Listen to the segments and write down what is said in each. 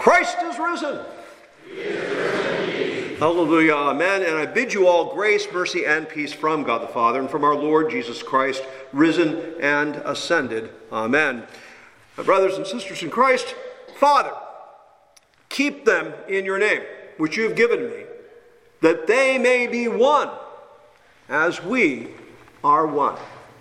Christ is risen. He is risen indeed. Hallelujah, amen. And I bid you all grace, mercy, and peace from God the Father and from our Lord Jesus Christ, risen and ascended. Amen. My brothers and sisters in Christ, Father, keep them in your name, which you have given me, that they may be one, as we are one.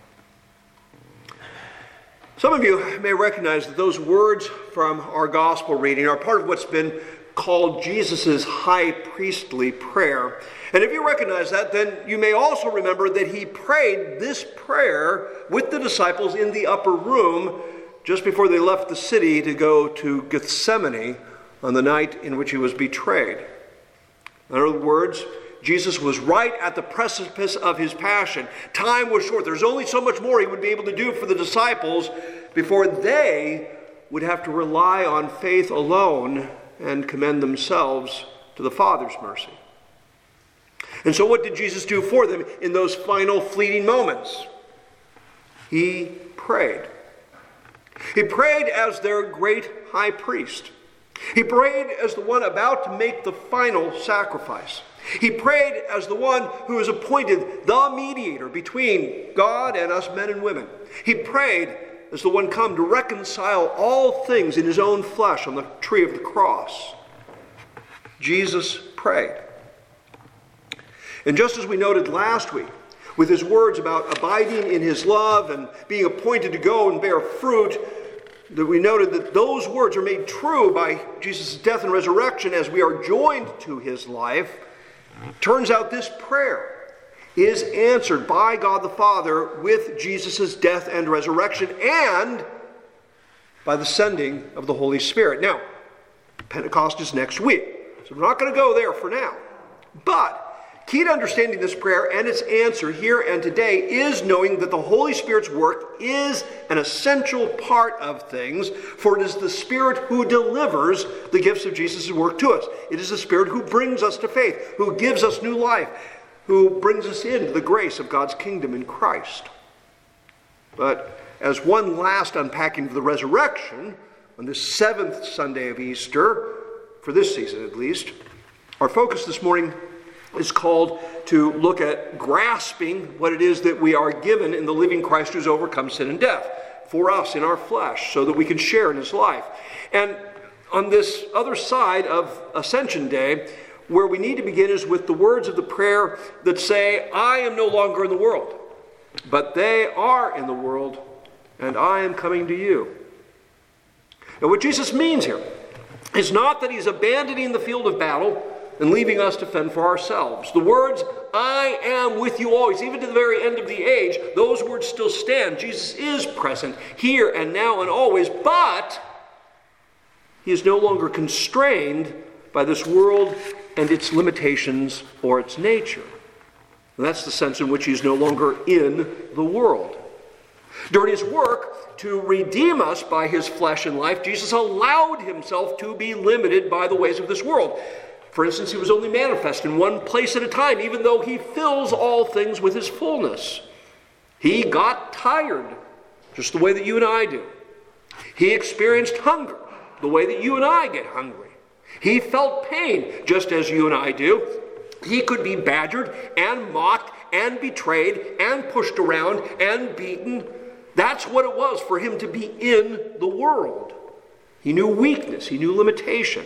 Some of you may recognize that those words from our gospel reading are part of what's been called Jesus' high priestly prayer. And if you recognize that, then you may also remember that he prayed this prayer with the disciples in the upper room just before they left the city to go to Gethsemane on the night in which he was betrayed. In other words, Jesus was right at the precipice of his passion. Time was short. There's only so much more he would be able to do for the disciples before they would have to rely on faith alone and commend themselves to the Father's mercy. And so what did Jesus do for them in those final fleeting moments? He prayed. He prayed as their great high priest. He prayed as the one about to make the final sacrifice. He prayed as the one who is appointed the mediator between God and us men and women. He prayed as the one come to reconcile all things in his own flesh on the tree of the cross. Jesus prayed. And just as we noted last week, with his words about abiding in his love and being appointed to go and bear fruit, that we noted that those words are made true by Jesus' death and resurrection as we are joined to his life. Turns out this prayer is answered by God the Father with Jesus' death and resurrection and by the sending of the Holy Spirit. Now, Pentecost is next week, so we're not going to go there for now. But key to understanding this prayer and its answer here and today is knowing that the Holy Spirit's work is an essential part of things, for it is the Spirit who delivers the gifts of Jesus' work to us. It is the Spirit who brings us to faith, who gives us new life, who brings us into the grace of God's kingdom in Christ. But as one last unpacking of the resurrection, on this seventh Sunday of Easter, for this season at least, our focus this morning is called to look at grasping what it is that we are given in the living Christ who's overcome sin and death for us in our flesh so that we can share in his life. And on this other side of Ascension Day, where we need to begin is with the words of the prayer that say, I am no longer in the world, but they are in the world, and I am coming to you. Now what Jesus means here is not that he's abandoning the field of battle and leaving us to fend for ourselves. The words, I am with you always, even to the very end of the age, those words still stand. Jesus is present here and now and always, but he is no longer constrained by this world and its limitations or its nature. And that's the sense in which he's no longer in the world. During his work to redeem us by his flesh and life, Jesus allowed himself to be limited by the ways of this world. For instance, he was only manifest in one place at a time, even though he fills all things with his fullness. He got tired, just the way that you and I do. He experienced hunger, the way that you and I get hungry. He felt pain, just as you and I do. He could be badgered and mocked and betrayed and pushed around and beaten. That's what it was for him to be in the world. He knew weakness. He knew limitation.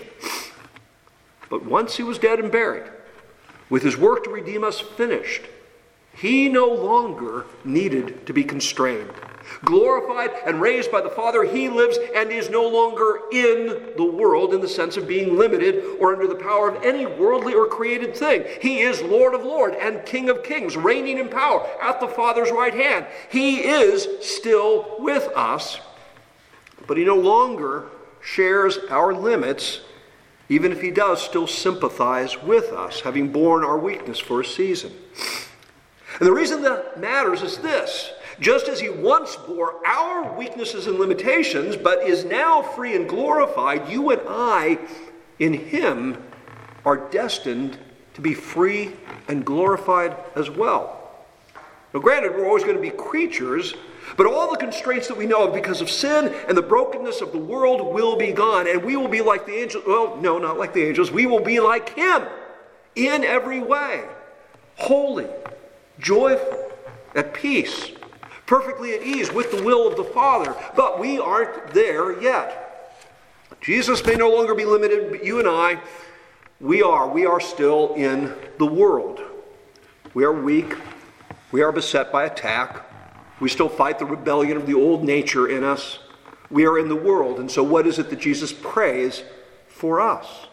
But once he was dead and buried, with his work to redeem us finished, he no longer needed to be constrained. Glorified and raised by the Father, he lives and is no longer in the world in the sense of being limited or under the power of any worldly or created thing. He is Lord of Lords and King of Kings, reigning in power at the Father's right hand. He is still with us, but he no longer shares our limits, even if he does still sympathize with us, having borne our weakness for a season. And the reason that matters is this. Just as he once bore our weaknesses and limitations, but is now free and glorified, you and I, in him, are destined to be free and glorified as well. Now granted, we're always going to be creatures, But all the constraints that we know of because of sin and the brokenness of the world will be gone. And we will be like the angels. Well, no, not like the angels. We will be like him in every way. Holy, joyful, at peace, perfectly at ease with the will of the Father. But we aren't there yet. Jesus may no longer be limited, but you and I, we are still in the world. We are weak. We are beset by attack. We still fight the rebellion of the old nature in us. We are in the world. And so what is it that Jesus prays for us?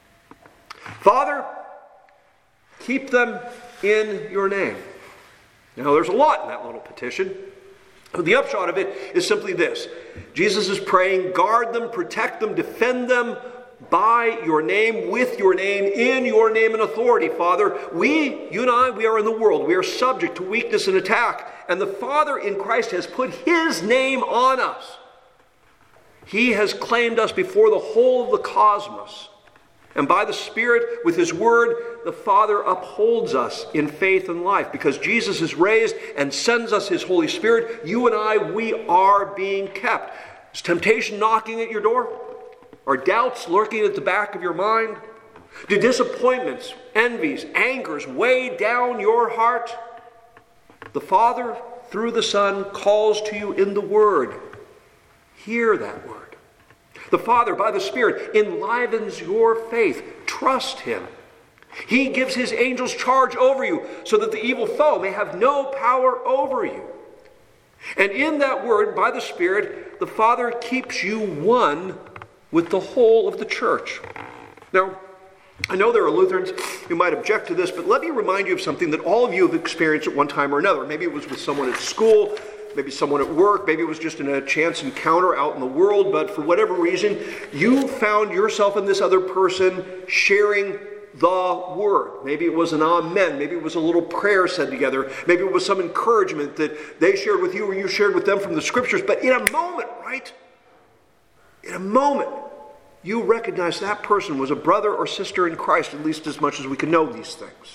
Father, keep them in your name. Now, there's a lot in that little petition. The upshot of it is simply this. Jesus is praying, guard them, protect them, defend them by your name, with your name, in your name and authority, Father. You and I, we are in the world. We are subject to weakness and attack. And the Father in Christ has put his name on us. He has claimed us before the whole of the cosmos. And by the Spirit, with his word, the Father upholds us in faith and life. Because Jesus is raised and sends us his Holy Spirit, you and I, we are being kept. Is temptation knocking at your door? Are doubts lurking at the back of your mind? Do disappointments, envies, angers weigh down your heart? The Father, through the Son, calls to you in the Word. Hear that word. The Father, by the Spirit, enlivens your faith. Trust him. He gives his angels charge over you so that the evil foe may have no power over you. And in that word, by the Spirit, the Father keeps you one with the whole of the church. Now, I know there are Lutherans who might object to this, but let me remind you of something that all of you have experienced at one time or another. Maybe it was with someone at school, maybe someone at work, maybe it was just in a chance encounter out in the world, but for whatever reason, you found yourself and this other person sharing the word. Maybe it was an amen, maybe it was a little prayer said together, maybe it was some encouragement that they shared with you or you shared with them from the scriptures, but in a moment, right? In a moment, you recognize that person was a brother or sister in Christ, at least as much as we can know these things.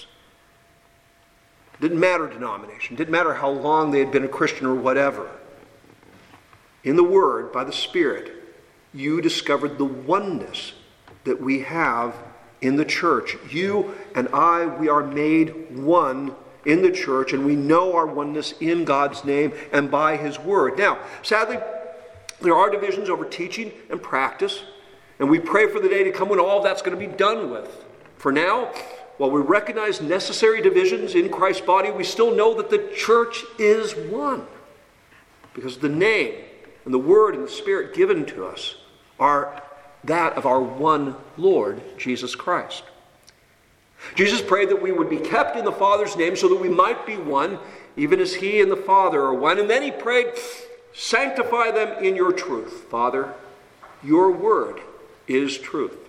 Didn't matter denomination. Didn't matter how long they had been a Christian or whatever. In the Word, by the Spirit, you discovered the oneness that we have in the church. You and I, we are made one in the church, and we know our oneness in God's name and by his Word. Now, sadly, there are divisions over teaching and practice, and we pray for the day to come when all of that's going to be done with. For now, while we recognize necessary divisions in Christ's body, we still know that the church is one. Because the name and the word and the Spirit given to us are that of our one Lord, Jesus Christ. Jesus prayed that we would be kept in the Father's name so that we might be one, even as he and the Father are one. And then he prayed, sanctify them in your truth, Father. Your word is truth.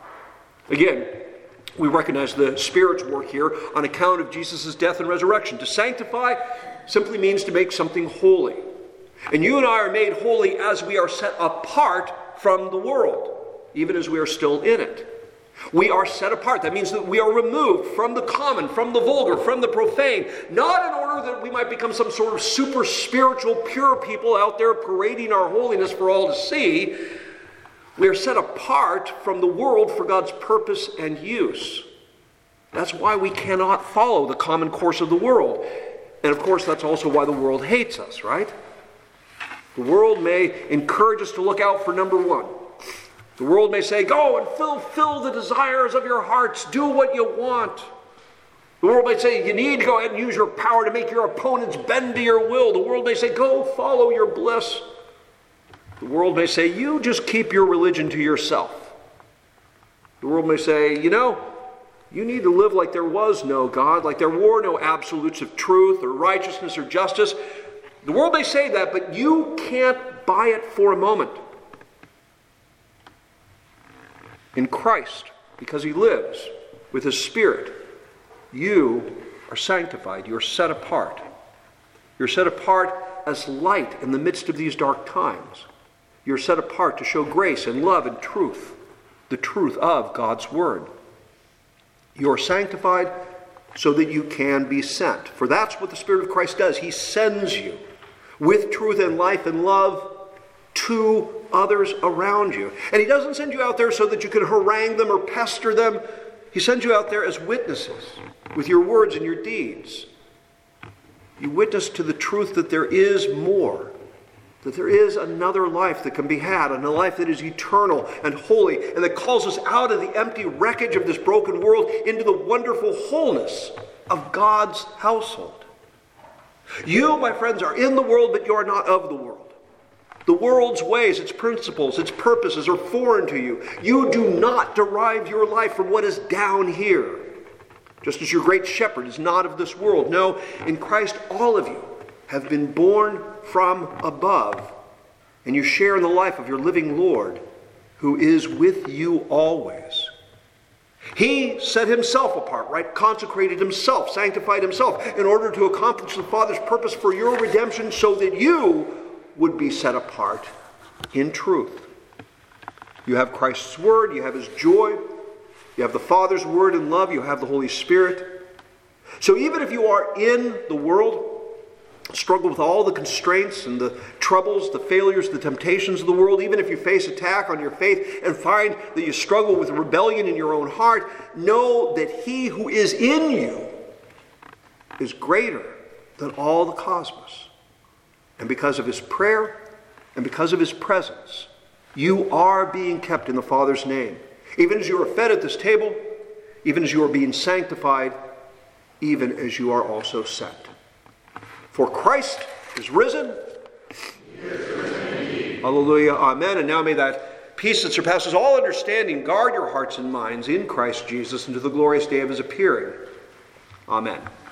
Again, we recognize the Spirit's work here on account of Jesus' death and resurrection. To sanctify simply means to make something holy. And you and I are made holy as we are set apart from the world, even as we are still in it. We are set apart. That means that we are removed from the common, from the vulgar, from the profane, not in order that we might become some sort of super spiritual, pure people out there parading our holiness for all to see. We are set apart from the world for God's purpose and use. That's why we cannot follow the common course of the world. And of course, that's also why the world hates us, right? The world may encourage us to look out for number one. The world may say, go and fulfill the desires of your hearts. Do what you want. The world may say, you need to go ahead and use your power to make your opponents bend to your will. The world may say, go follow your bliss. The world may say, you just keep your religion to yourself. The world may say, you need to live like there was no God, like there were no absolutes of truth or righteousness or justice. The world may say that, but you can't buy it for a moment. In Christ, because he lives with his Spirit, you are sanctified. You're set apart. You're set apart as light in the midst of these dark times. You're set apart to show grace and love and truth, the truth of God's Word. You're sanctified so that you can be sent. For that's what the Spirit of Christ does. He sends you. with truth and life and love to others around you. And he doesn't send you out there so that you can harangue them or pester them. He sends you out there as witnesses with your words and your deeds. You witness to the truth that there is more, that there is another life that can be had, and a life that is eternal and holy, and that calls us out of the empty wreckage of this broken world into the wonderful wholeness of God's household. You, my friends, are in the world, but you are not of the world. The world's ways, its principles, its purposes are foreign to you. You do not derive your life from what is down here, just as your great shepherd is not of this world. No, in Christ all of you have been born from above, and you share in the life of your living Lord, who is with you always. He set himself apart, right? Consecrated himself, sanctified himself in order to accomplish the Father's purpose for your redemption so that you would be set apart in truth. You have Christ's word, you have his joy, you have the Father's word and love, you have the Holy Spirit. So even if you are in the world, struggle with all the constraints and the troubles, the failures, the temptations of the world, even if you face attack on your faith and find that you struggle with rebellion in your own heart, know that he who is in you is greater than all the cosmos. And because of his prayer and because of his presence, you are being kept in the Father's name. Even as you are fed at this table, even as you are being sanctified, even as you are also sent. For Christ is risen. He is risen indeed. Hallelujah. Amen. And now may that peace that surpasses all understanding guard your hearts and minds in Christ Jesus unto the glorious day of his appearing. Amen.